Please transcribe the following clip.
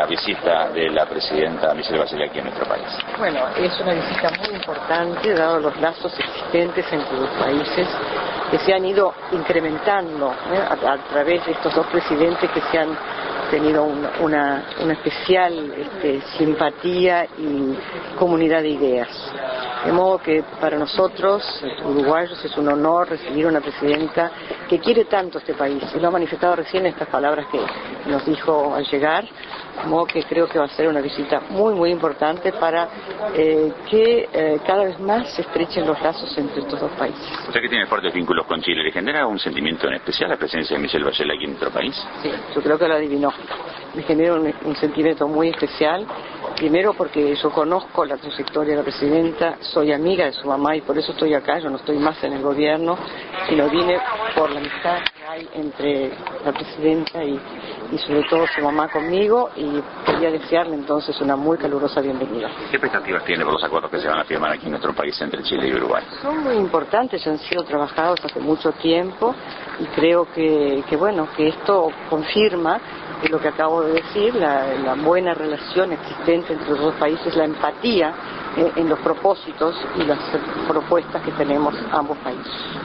visita de la presidenta Michelle Bachelet aquí en nuestro país? Bueno, es una visita muy importante, dado los lazos existentes entre los países que se han ido incrementando a través de estos dos presidentes que se han tenido una especial simpatía y comunidad de ideas. De modo que para nosotros, uruguayos, es un honor recibir una presidenta que quiere tanto este país, y lo ha manifestado recién en estas palabras que nos dijo al llegar. De modo que creo que va a ser una visita muy, muy importante para que cada vez más se estrechen los lazos entre estos dos países. Usted que tiene fuertes vínculos con Chile, ¿le genera un sentimiento en especial la presencia de Michelle Bachelet aquí en nuestro país? Sí, yo creo que lo adivinó. Me genera un sentimiento muy especial, primero porque yo conozco la trayectoria de la presidenta, soy amiga de su mamá y por eso estoy acá. Yo no estoy más en el gobierno, sino vine por la amistad que hay entre la presidenta y sobre todo su mamá conmigo, y quería desearle entonces una muy calurosa bienvenida. ¿Qué expectativas tiene por los acuerdos que se van a firmar aquí en nuestro país entre Chile y Uruguay? Son muy importantes, han sido trabajados hace mucho tiempo y creo que esto confirma lo que acabo de decir, la buena relación existente entre los dos países, la empatía en los propósitos y las propuestas que tenemos ambos países.